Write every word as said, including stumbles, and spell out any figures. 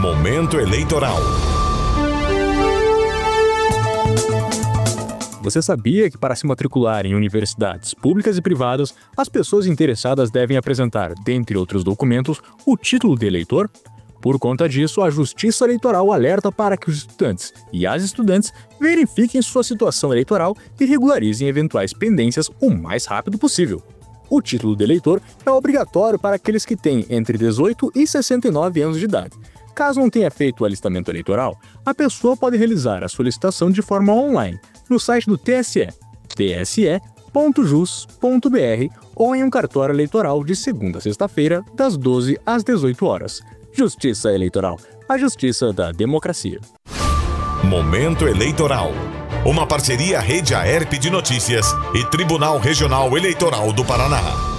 Momento eleitoral. Você sabia que para se matricular em universidades públicas e privadas, as pessoas interessadas devem apresentar, dentre outros documentos, o título de eleitor? Por conta disso, a Justiça Eleitoral alerta para que os estudantes e as estudantes verifiquem sua situação eleitoral e regularizem eventuais pendências o mais rápido possível. O título de eleitor é obrigatório para aqueles que têm entre dezoito e sessenta e nove anos de idade. Caso não tenha feito o alistamento eleitoral, a pessoa pode realizar a solicitação de forma online no site do T S E, t s e ponto jus ponto b r, ou em um cartório eleitoral de segunda a sexta-feira, das doze às dezoito horas. Justiça Eleitoral, a justiça da democracia. Momento eleitoral. Uma parceria Rede Aerp de Notícias e Tribunal Regional Eleitoral do Paraná.